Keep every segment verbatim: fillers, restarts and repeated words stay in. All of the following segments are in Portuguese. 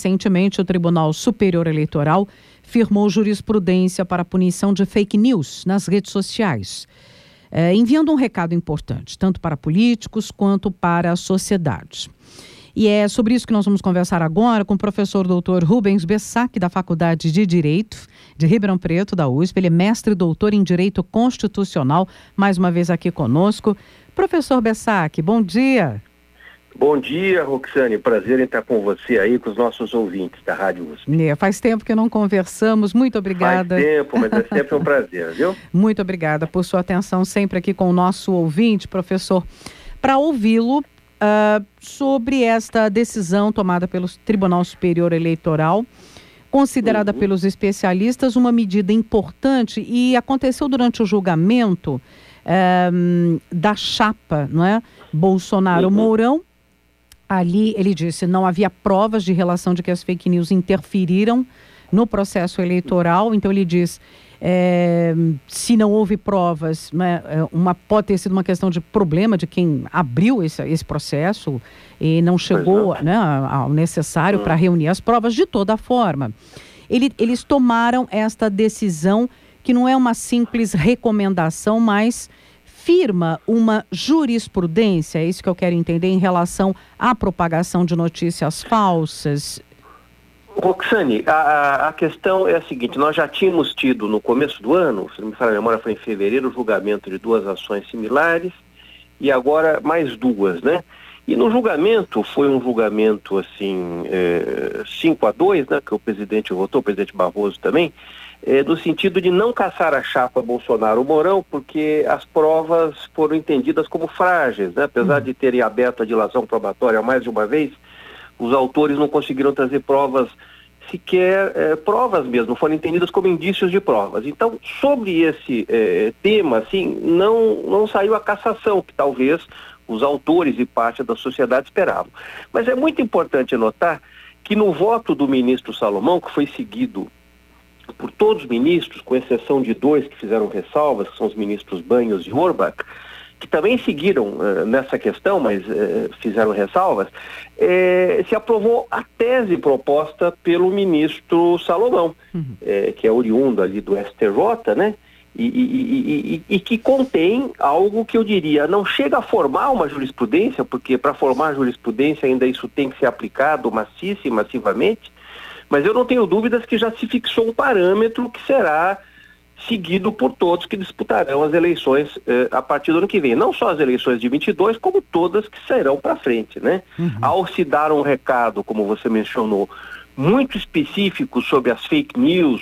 recentemente, o Tribunal Superior Eleitoral firmou jurisprudência para a punição de fake news nas redes sociais, é, enviando um recado importante, tanto para políticos quanto para a sociedade. E é sobre isso que nós vamos conversar agora com o professor doutor Rubens Bessac, da Faculdade de Direito de Ribeirão Preto, da U S P. Ele é mestre e doutor em Direito Constitucional, mais uma vez aqui conosco. Professor Bessac, bom dia. Bom dia, Roxane. Prazer em estar com você aí, com os nossos ouvintes da Rádio U S P. É, faz tempo que não conversamos. Muito obrigada. Faz tempo, mas é sempre um prazer, viu? Muito obrigada por sua atenção sempre aqui com o nosso ouvinte, professor. Para ouvi-lo, Uh, sobre esta decisão tomada pelo Tribunal Superior Eleitoral, considerada uhum. pelos especialistas uma medida importante, e aconteceu durante o julgamento uh, da chapa, não é? Bolsonaro-Mourão. Uhum. Ali ele disse não havia provas de relação de que as fake news interferiram no processo eleitoral, então ele diz É, se não houve provas, né, uma, pode ter sido uma questão de problema de quem abriu esse, esse processo e não chegou, né, ao necessário para reunir as provas. De toda forma, ele, eles tomaram esta decisão que não é uma simples recomendação, mas firma uma jurisprudência, é isso que eu quero entender, em relação à propagação de notícias falsas. Roxane, a, a questão é a seguinte: nós já tínhamos tido no começo do ano, se não me falha a memória, foi em fevereiro, o julgamento de duas ações similares e agora mais duas, né? E no julgamento, foi um julgamento assim, é, cinco a dois, né? Que o presidente votou, o presidente Barroso também, é, no sentido de não caçar a chapa Bolsonaro-Mourão, porque as provas foram entendidas como frágeis, né? Apesar de terem aberto a dilação probatória mais de uma vez, os autores não conseguiram trazer provas, sequer é, provas mesmo, foram entendidas como indícios de provas. Então, sobre esse é, tema, assim, não, não saiu a cassação, que talvez os autores e parte da sociedade esperavam. Mas é muito importante notar que no voto do ministro Salomão, que foi seguido por todos os ministros, com exceção de dois que fizeram ressalvas, que são os ministros Banhos e Orbach, que também seguiram uh, nessa questão, mas uh, fizeram ressalvas, eh, se aprovou a tese proposta pelo ministro Salomão, uhum. eh, que é oriundo ali do S T J, né? E, e, e, e, e que contém algo que eu diria, não chega a formar uma jurisprudência, porque para formar jurisprudência ainda isso tem que ser aplicado maciça e massivamente, mas eu não tenho dúvidas que já se fixou um parâmetro que será seguido por todos que disputarão as eleições eh, a partir do ano que vem. Não só as eleições de vinte e dois, como todas que sairão para frente, né? Uhum. Ao se dar um recado, como você mencionou, muito específico sobre as fake news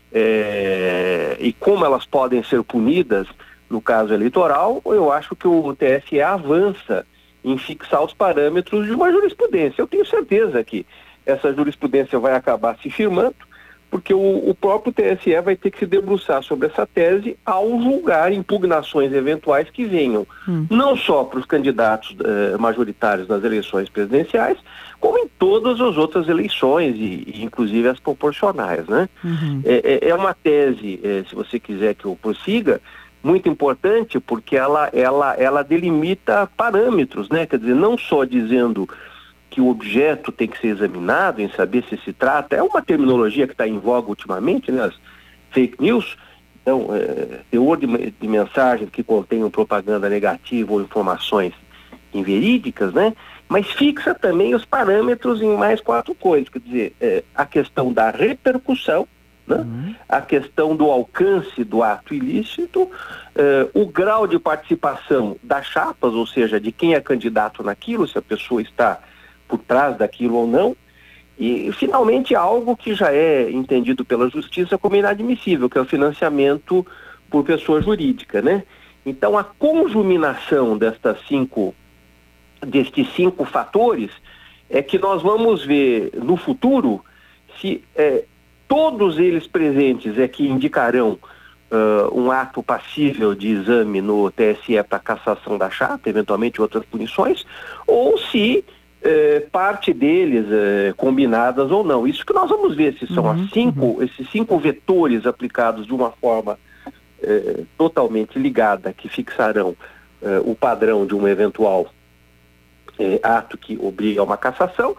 eh, e como elas podem ser punidas no caso eleitoral, eu acho que o T S E avança em fixar os parâmetros de uma jurisprudência. Eu tenho certeza que essa jurisprudência vai acabar se firmando, porque o, o próprio T S E vai ter que se debruçar sobre essa tese ao julgar impugnações eventuais que venham, hum. não só para os candidatos eh, majoritários nas eleições presidenciais, como em todas as outras eleições, e, e inclusive as proporcionais, né? Uhum. É, é uma tese, é, se você quiser que eu prossiga, muito importante, porque ela, ela, ela delimita parâmetros, né? Quer dizer, não só dizendo que o objeto tem que ser examinado, em saber se se trata, é uma terminologia que está em voga ultimamente, né, as fake news, então, é, teor de, de mensagens que contenham propaganda negativa ou informações inverídicas, né, mas fixa também os parâmetros em mais quatro coisas, quer dizer, é, a questão da repercussão, né, uhum. a questão do alcance do ato ilícito, é, o grau de participação das chapas, ou seja, de quem é candidato naquilo, se a pessoa está por trás daquilo ou não, e finalmente algo que já é entendido pela justiça como inadmissível, que é o financiamento por pessoa jurídica, né? Então a conjuminação destas cinco, destes cinco fatores é que nós vamos ver no futuro se é, todos eles presentes é que indicarão uh, um ato passível de exame no T S E para cassação da chapa, eventualmente outras punições, ou se Eh, parte deles eh, combinadas ou não. Isso que nós vamos ver se são uhum, as cinco, uhum. esses cinco vetores aplicados de uma forma eh, totalmente ligada, que fixarão eh, o padrão de um eventual eh, ato que obriga a uma cassação,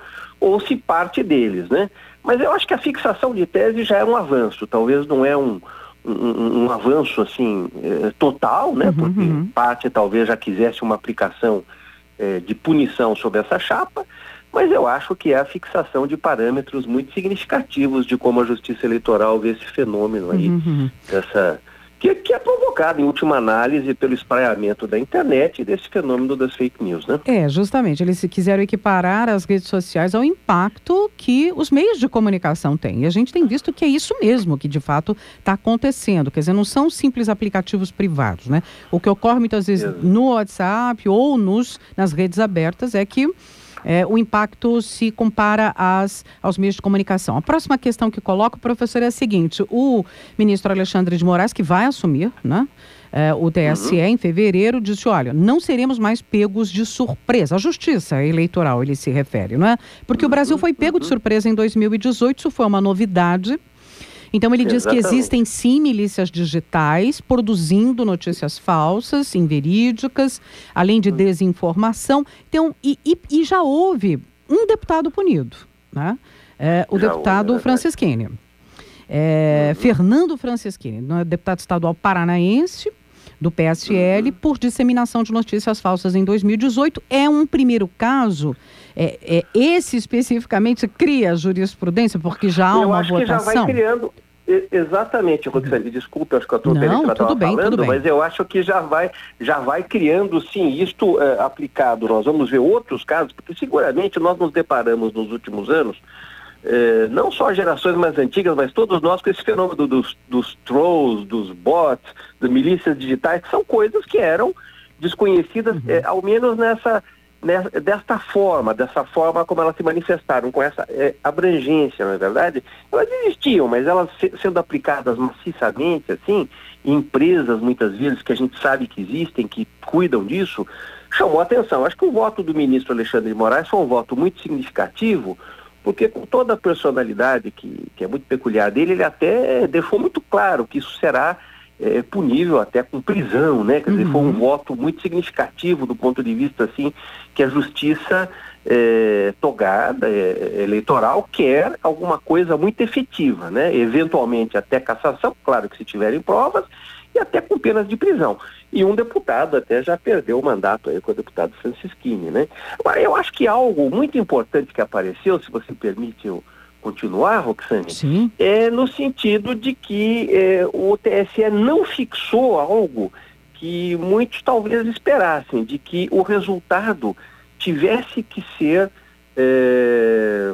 ou se parte deles, né? Mas eu acho que a fixação de tese já é um avanço, talvez não é um, um, um avanço assim eh, total, né? Uhum, porque uhum. parte talvez já quisesse uma aplicação eh, de punição sobre essa chapa, mas eu acho que é a fixação de parâmetros muito significativos de como a Justiça Eleitoral vê esse fenômeno aí, uhum. dessa... Que, que é provocado, em última análise, pelo espraiamento da internet e desse fenômeno das fake news, né? É, justamente, eles quiseram equiparar as redes sociais ao impacto que os meios de comunicação têm. E a gente tem visto que é isso mesmo que, de fato, está acontecendo. Quer dizer, não são simples aplicativos privados, né? O que ocorre muitas vezes Exato. no WhatsApp ou nos, nas redes abertas é que É, o impacto se compara às, aos meios de comunicação. A próxima questão que coloco, professor, é a seguinte: o ministro Alexandre de Moraes, que vai assumir, né, é, o T S E uhum. em fevereiro, disse, olha, não seremos mais pegos de surpresa. A justiça eleitoral, ele se refere, não é? Porque uhum. o Brasil foi pego uhum. de surpresa em dois mil e dezoito, isso foi uma novidade. Então ele diz Exatamente. que existem sim milícias digitais produzindo notícias falsas, inverídicas, além de desinformação. Então, e, e, e já houve um deputado punido, né? É, o já deputado houve, Franceschini. É, uhum. Fernando Franceschini, deputado estadual paranaense do P S L, uhum. por disseminação de notícias falsas em dois mil e dezoito. É um primeiro caso. É, é, esse especificamente cria jurisprudência, porque já há eu uma acho votação? Que já vai criando... Exatamente, Roxane, desculpe, acho que eu estou tudo bem, falando, tudo bem. mas eu acho que já vai, já vai criando, sim, isto é, aplicado. Nós vamos ver outros casos, porque seguramente nós nos deparamos nos últimos anos, é, não só gerações mais antigas, mas todos nós com esse fenômeno dos, dos trolls, dos bots, das milícias digitais, que são coisas que eram desconhecidas, uhum. é, ao menos nessa... desta forma, dessa forma como elas se manifestaram, com essa é, abrangência, não é verdade? Elas existiam, mas elas se, sendo aplicadas maciçamente, assim, em empresas, muitas vezes, que a gente sabe que existem, que cuidam disso, chamou a atenção. Acho que o voto do ministro Alexandre de Moraes foi um voto muito significativo, porque com toda a personalidade que, que é muito peculiar dele, ele até deixou muito claro que isso será É, punível até com prisão, né? Quer dizer, uhum. foi um voto muito significativo do ponto de vista, assim, que a justiça é, togada, é, eleitoral, quer alguma coisa muito efetiva, né? Eventualmente até cassação, claro que se tiverem provas, e até com penas de prisão. E um deputado até já perdeu o mandato aí com o deputado Franceschini, né? Agora, eu acho que algo muito importante que apareceu, se você permite eu continuar, Roxane, Sim. é no sentido de que é, o T S E não fixou algo que muitos talvez esperassem, de que o resultado tivesse que ser é,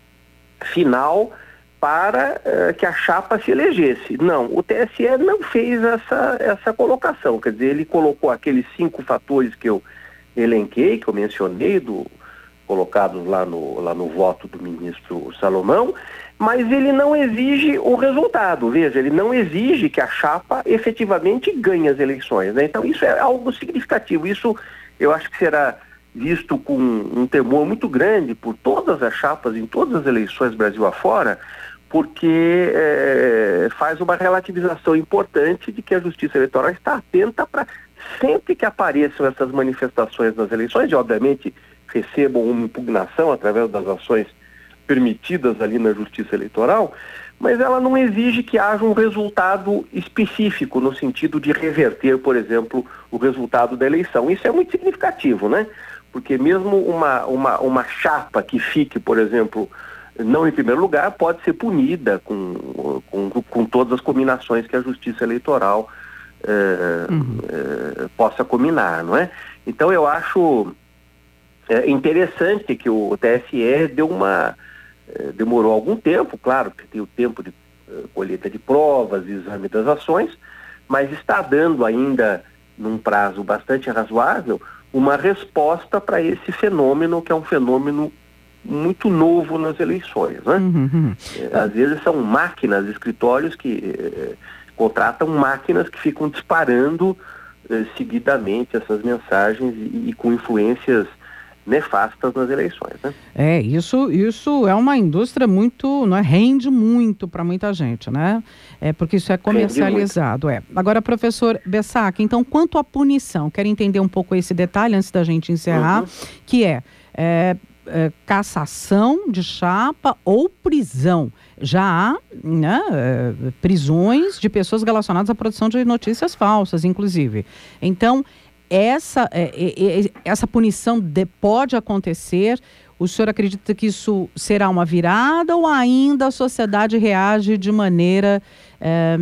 final para é, que a chapa se elegesse. Não, o T S E não fez essa, essa colocação, quer dizer, ele colocou aqueles cinco fatores que eu elenquei, que eu mencionei, do colocados lá no, lá no voto do ministro Salomão, mas ele não exige o resultado, veja, ele não exige que a chapa efetivamente ganhe as eleições, né? Então isso é algo significativo, isso eu acho que será visto com um temor muito grande por todas as chapas em todas as eleições Brasil afora, porque é, faz uma relativização importante de que a Justiça Eleitoral está atenta para sempre que apareçam essas manifestações nas eleições, e obviamente recebam uma impugnação através das ações permitidas ali na Justiça Eleitoral, mas ela não exige que haja um resultado específico no sentido de reverter, por exemplo, o resultado da eleição. Isso é muito significativo, né? Porque mesmo uma, uma, uma chapa que fique, por exemplo, não em primeiro lugar, pode ser punida com, com, com todas as combinações que a Justiça Eleitoral eh, uhum. eh, possa combinar, não é? Então eu acho... É interessante que o T S E deu uma, eh, demorou algum tempo, claro, porque tem o tempo de eh, colheita de provas, exame das ações, mas está dando ainda, num prazo bastante razoável, uma resposta para esse fenômeno, que é um fenômeno muito novo nas eleições, né? Uhum. Eh, às vezes são máquinas, escritórios que eh, contratam máquinas que ficam disparando eh, seguidamente essas mensagens e, e com influências nefastas nas eleições, né? É, isso, isso é uma indústria muito, não é, rende muito para muita gente, né? É porque isso é comercializado, é. Agora, professor Bessac, então, quanto à punição, quero entender um pouco esse detalhe antes da gente encerrar, uhum. que é, é é, cassação de chapa ou prisão. Já há, né, é, prisões de pessoas relacionadas à produção de notícias falsas, inclusive. Então, essa, é, é, essa punição de, pode acontecer. O senhor acredita que isso será uma virada ou ainda a sociedade reage de maneira é,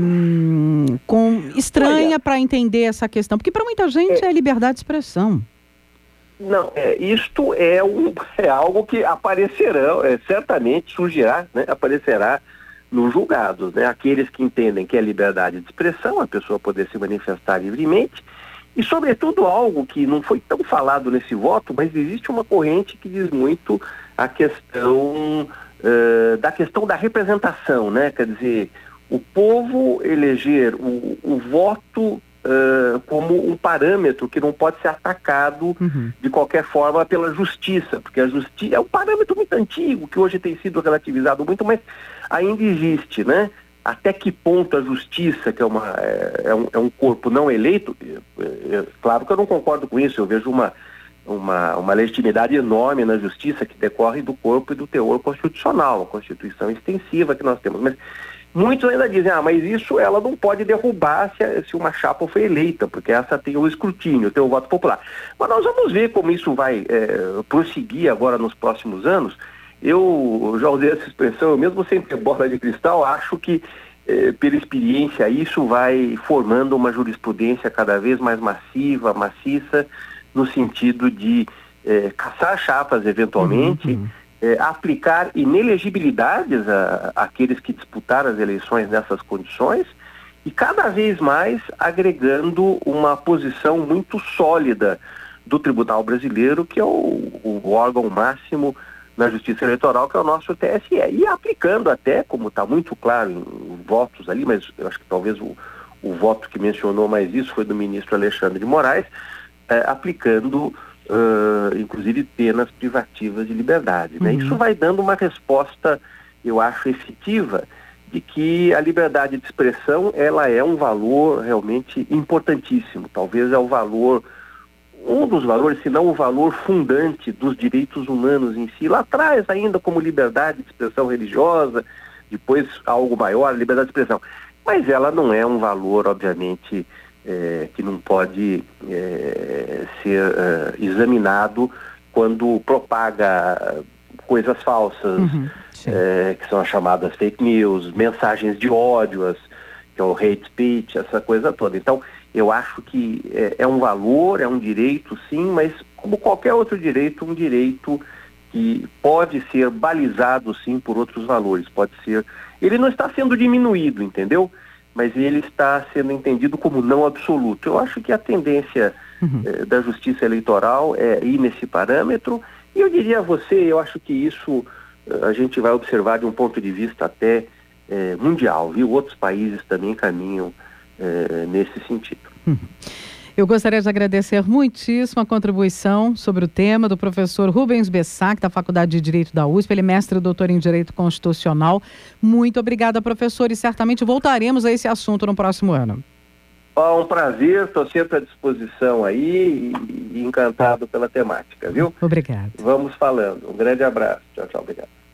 com, estranha para entender essa questão? Porque para muita gente é, é liberdade de expressão. Não, é, isto é, um, é algo que aparecerá, é, certamente surgirá, né, aparecerá nos julgados, né? Aqueles que entendem que é liberdade de expressão, a pessoa poder se manifestar livremente, e sobretudo algo que não foi tão falado nesse voto, mas existe uma corrente que diz muito a questão uh, da questão da representação, né? Quer dizer, o povo eleger o, o voto Uh, como um parâmetro que não pode ser atacado uhum. de qualquer forma pela justiça, porque a justiça é um parâmetro muito antigo, que hoje tem sido relativizado muito, mas ainda existe, né? Até que ponto a justiça, que é, uma, é, é, um, é um corpo não eleito, é, é, claro que eu não concordo com isso, eu vejo uma, uma, uma legitimidade enorme na justiça que decorre do corpo e do teor constitucional, a Constituição extensiva que nós temos, mas muitos ainda dizem, ah, mas isso ela não pode derrubar se, se uma chapa foi eleita, porque essa tem o escrutínio, tem o voto popular. Mas nós vamos ver como isso vai é, prosseguir agora nos próximos anos. Eu já usei essa expressão, eu mesmo sem ter bola de cristal, acho que é, pela experiência isso vai formando uma jurisprudência cada vez mais massiva, maciça, no sentido de é, caçar chapas eventualmente, uhum. É, aplicar inelegibilidades a, a aqueles que disputaram as eleições nessas condições e cada vez mais agregando uma posição muito sólida do Tribunal Brasileiro, que é o, o órgão máximo na Justiça Eleitoral, que é o nosso T S E. E aplicando até, como está muito claro em, em votos ali, mas eu acho que talvez o, o voto que mencionou mais isso foi do ministro Alexandre de Moraes, é, aplicando Uh, inclusive penas privativas de liberdade, né? Uhum. Isso vai dando uma resposta, eu acho, efetiva de que a liberdade de expressão ela é um valor realmente importantíssimo, talvez é o valor, um dos valores, se não o valor fundante dos direitos humanos em si, lá atrás ainda como liberdade de expressão religiosa, depois algo maior, liberdade de expressão, mas ela não é um valor, obviamente, É, que não pode é, ser é, examinado quando propaga coisas falsas, uhum, é, que são as chamadas fake news, mensagens de ódio, as, que é o hate speech, essa coisa toda. Então, eu acho que é, é um valor, é um direito, sim, mas como qualquer outro direito, um direito que pode ser balizado, sim, por outros valores. Pode ser... Ele não está sendo diminuído, entendeu? Mas ele está sendo entendido como não absoluto. Eu acho que a tendência uhum. eh, da justiça eleitoral é ir nesse parâmetro, e eu diria a você, eu acho que isso eh, a gente vai observar de um ponto de vista até eh, mundial, viu? Outros países também caminham eh, nesse sentido. Uhum. Eu gostaria de agradecer muitíssimo a contribuição sobre o tema do professor Rubens Bessac, da Faculdade de Direito da U S P, ele é mestre e doutor em Direito Constitucional. Muito obrigada, professor, e certamente voltaremos a esse assunto no próximo ano. Oh, um prazer, estou sempre à disposição aí e, e encantado pela temática, viu? Obrigado. Vamos falando. Um grande abraço. Tchau, tchau, obrigado.